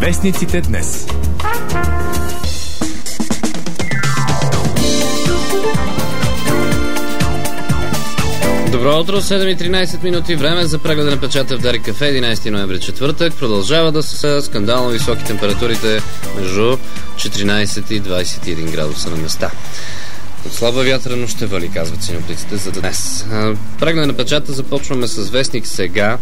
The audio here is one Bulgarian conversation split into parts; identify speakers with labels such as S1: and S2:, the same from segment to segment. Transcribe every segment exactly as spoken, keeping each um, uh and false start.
S1: Вестниците днес.
S2: Добро утро, седем и тринайсет минути, време за прегледа на печата в Дарик Кафе, единайсети ноември, четвъртък. Продължава да са скандално високи температурите между четиринайсет и двайсет и един градуса на места. От слаба вятърно ще вали, казват синоптиците за днес. Прегледа на печата започваме с вестник Сега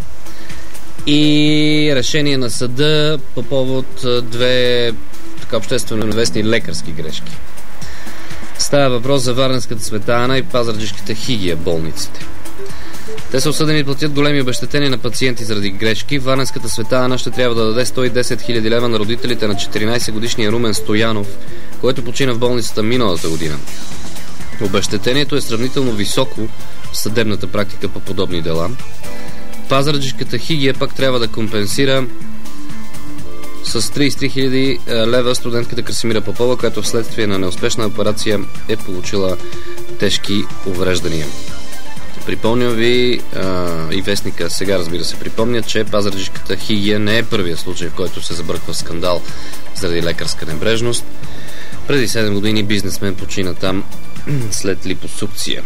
S2: и решение на съда по повод две така обществено известни лекарски грешки. Става въпрос за Варненската Света Ана и Пазарджишката Хигия болниците. Те са осъдени да платят големи обезщетения на пациенти заради грешки. Варненската Света Ана ще трябва да даде сто и десет хиляди лева на родителите на четиринайсетгодишния Румен Стоянов, който почина в болницата миналата година. Обезщетението е сравнително високо в съдебната практика по подобни дела. Пазарджишката Хигия пак трябва да компенсира с трийсет и три хиляди лева студентката Красимира Попова, която вследствие на неуспешна операция е получила тежки увреждания. Припомням ви а, и вестника Сега, разбира се, припомня, че Пазарджишката Хигия не е първият случай, в който се забърква скандал заради лекарска небрежност. Преди седем години бизнесмен почина там след липосукция.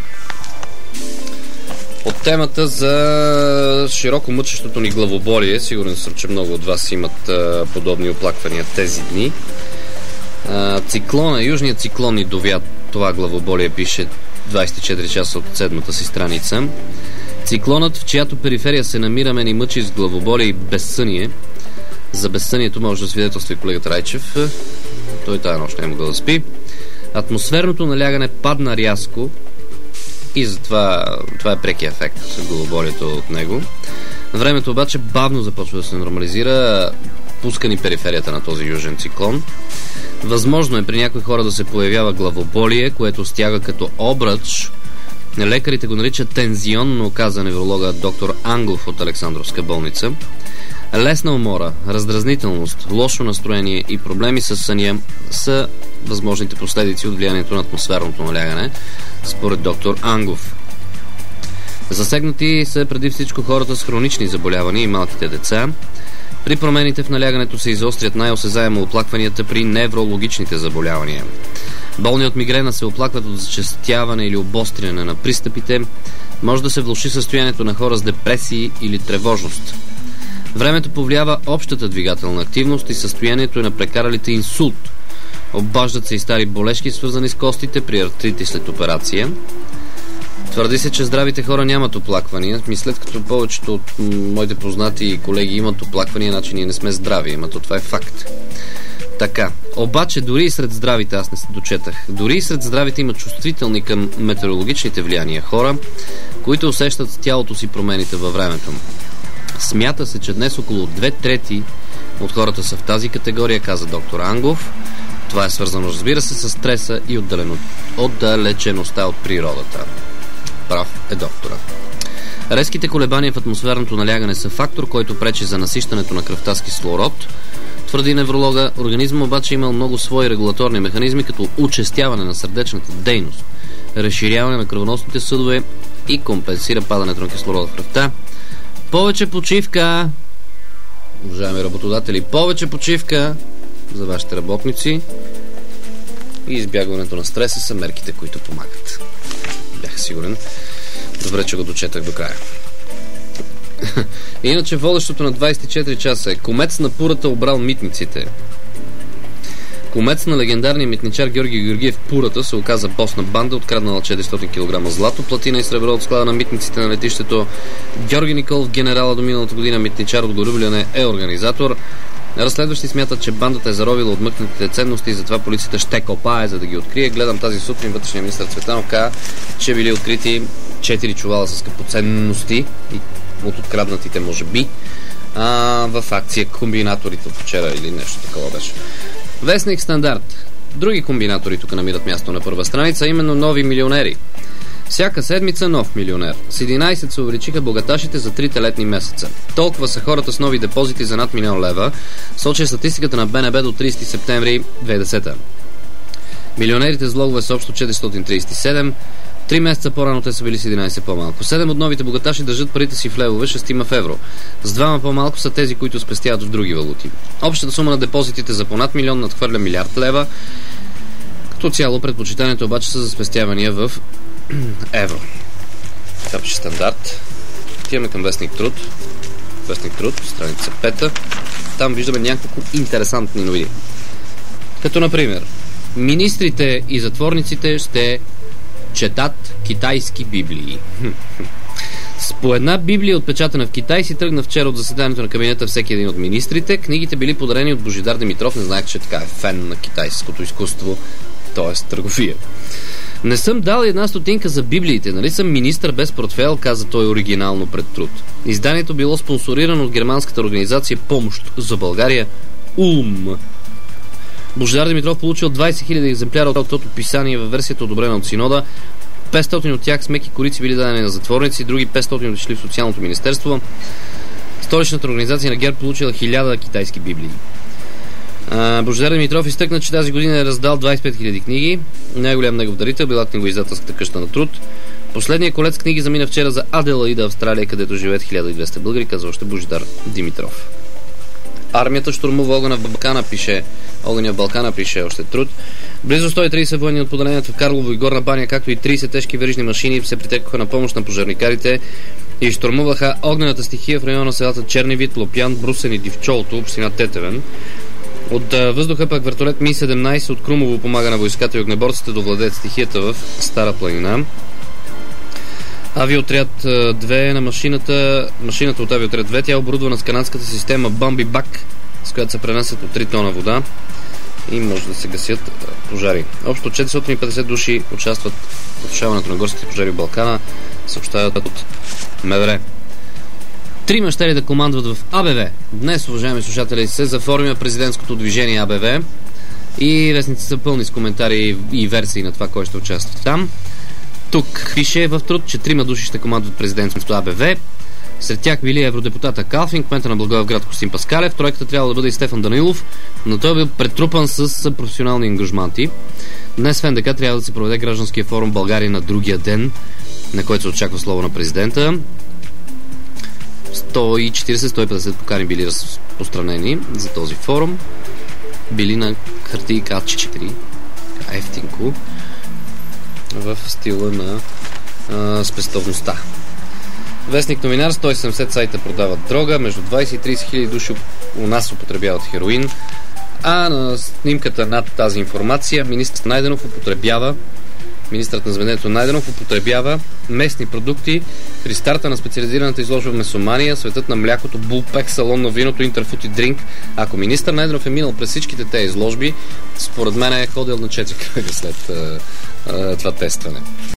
S2: От темата за широко мъчещото ни главоболие, сигурен съм, че много от вас имат а, подобни оплаквания тези дни. А, циклона, южният циклон ни довя това главоболие, пише двайсет и четири часа от седмата си страница. Циклонът, в чиято периферия се намираме, ни мъчи с главоболие и безсъние. За безсънието може да свидетелства и колегата Райчев. Той тая нощ не е могъл да спи. Атмосферното налягане падна рязко и затова това е прекия ефект главоболието от него. Времето обаче бавно започва да се нормализира, пускани периферията на този южен циклон. Възможно е при някои хора да се появява главоболие, което стяга като обръч. Лекарите го наричат тензионно, каза невролога доктор Ангов от Александровска болница. Лесна умора, раздразнителност, лошо настроение и проблеми с съня са възможните последици от влиянието на атмосферното налягане, според доктор Ангов. Засегнати са преди всичко хората с хронични заболявания и малките деца. При промените в налягането се изострят най-осезаемо оплакванията при неврологичните заболявания. Болни от мигрена се оплакват от зачестяване или обостряне на пристъпите. Може да се влоши състоянието на хора с депресии или тревожност. Времето повлиява общата двигателна активност и състоянието на прекаралите инсулт. Обаждат се и стари болешки, свързани с костите при артрити след операция. Твърди се, че здравите хора нямат оплаквания. Мислят, като повечето от моите познати и колеги имат оплаквания, значи ние не сме здрави. Имато това е факт. Така. Обаче дори и сред здравите, аз не се дочетах, дори и сред здравите има чувствителни към метеорологичните влияния хора, които усещат в тялото си промените във времето. Смята се, че днес около две трети от хората са в тази категория, каза доктор Ангов. Това е свързано, разбира се, с стреса и отдалено, отдалечеността от природата. Прав е доктора. Резките колебания в атмосферното налягане са фактор, който пречи за насищането на кръвта с кислород. Твърди невролога, организмът обаче имал много свои регулаторни механизми, като учестяване на сърдечната дейност, разширяване на кръвоносните съдове и компенсира падането на кислорода в кръвта. Повече почивка, уважаеми работодатели, повече почивка за вашите работници и избягването на стреса са мерките, които помагат. Бях сигурен. Добре, че го дочетах до края. Иначе водещото на двайсет и четири часа е: комец на Пурата обрал митниците. Комец на легендарния митничар Георги Георгиев Пурата се оказа бос на банда, откраднала четиристотин килограма злато, платина и сребро от склада на митниците на летището. Георги Николов, генерала до миналата година митничар от Горубляне, е организатор. Разследващи смятат, че бандата е заровила отмъкнатите ценности и затова полицията ще копае, за да ги открие. Гледам тази сутрин вътрешния министър Цветанов каза, че били открити четири чувала с скъпоценности и от откраднатите, може би, а, в акция комбинаторите от вчера или нещо такова беше. Вестник Стандарт. Други комбинатори тук намират място на първа страница, именно нови милионери. Всяка седмица нов милионер. С единайсет се увеличиха богаташите за трите летни месеца. Толкова са хората с нови депозити за над милион лева, сочи статистиката на БНБ до трийсети септември две хиляди и десета. Милионерите с влогове са общо четиристотин трийсет и седем. Три месеца по-рано те са били с единайсет по-малко. Седем от новите богаташи държат парите си в левове, шестима в евро. С двама по-малко са тези, които спестяват в други валути. Общата сума на депозитите за понад милион надхвърля милиард лева. Като цяло предпочитанието обаче са за спестявания в евро. Това беше Стандарт. Отиваме към Вестник Труд. Вестник Труд, страница пета. Там виждаме няколко интересантни новини. Като например, министрите и затворниците ще четат китайски библии. С по една библия, отпечатана в Китай, си тръгна вчера от заседанието на кабинета всеки един от министрите. Книгите били подарени от Божидар Димитров. Не знаех, че така е фен на китайското изкуство, т.е. търговия. Не съм дал една стотинка за библиите, нали съм министър без портфейл, каза той оригинално пред Труд. Изданието било спонсорирано от германската организация Помощ за България УЛМ. Божидар Димитров получил двайсет хиляди екземпляра от това писание във версията, одобрена от Синода. петстотин от тях с меки корици били дадени на затворници, други петстотин дошли в Социалното министерство. Столичната организация на ГЕРБ получила хиляда китайски библии. Божидар Димитров изтъкна, че тази година е раздал двайсет и пет хиляди книги. Най-голям негов дарител била книгоиздателската къща на Труд. Последният колец книги замина вчера за Аделаида, Австралия, където живеят хиляда и двеста българи, каза още Божидар Димитров. Армията щурмува огъня в Балкана, пише огъня в Балкана, пише още Труд. Близо сто и трийсет военни от поделението в Карлово и Горна баня, както и трийсет тежки верижни машини се притекоха на помощ на пожарникарите и щурмуваха огнената стихия в района на селата Чернивит, Лопян, Брусен и Дивчолто, община Тетевен. От въздуха пък вертолет Ми седемнайсет от Крумово помага на войската и огнеборците да овладеят стихията в Стара планина. Авиотряд две на машината, машината от Авиотряд две, тя е оборудвана с канадската система Бамби Бак, с която се пренасят по три тона вода и може да се гасят пожари. Общо четиристотин и петдесет души участват в потушаването на горските пожари в Балкана, съобщават от МВР. Трима щели да командват в АБВ. Днес, уважаеми слушатели, се заформя президентското движение АБВ и вестници са пълни с коментари и версии на това, кой ще участва там. Тук пише в Труд, че трима души ще командват президентството АБВ. Сред тях били евродепутата Калфин, кмета на Благоевград Костин Паскалев. Тройката трябва да бъде и Стефан Данилов, но той бил претрупан с професионални ангажманти. Днес в НДК трябва да се проведе гражданския форум България на другия ден, на който се очаква слово на президента. сто и четирийсет до сто и петдесет покани били разпространени за този форум. Били на хартийка А четири, ефтинко, в стила на а, спестовността. Вестник Новинар, сто и седемдесет сайта продават дрога, между двайсет и трийсет хиляди души у нас употребяват хероин, а на снимката над тази информация министър Найденов употребява Министърът на земеделието Найденов употребява местни продукти при старта на специализираната изложба в Месомания, светът на млякото, Булпек, салон на виното, Интерфуд и Дринк. Ако министър Найденов е минал през всичките тези изложби, според мен е ходил на четири кръга след а, а, това тестване.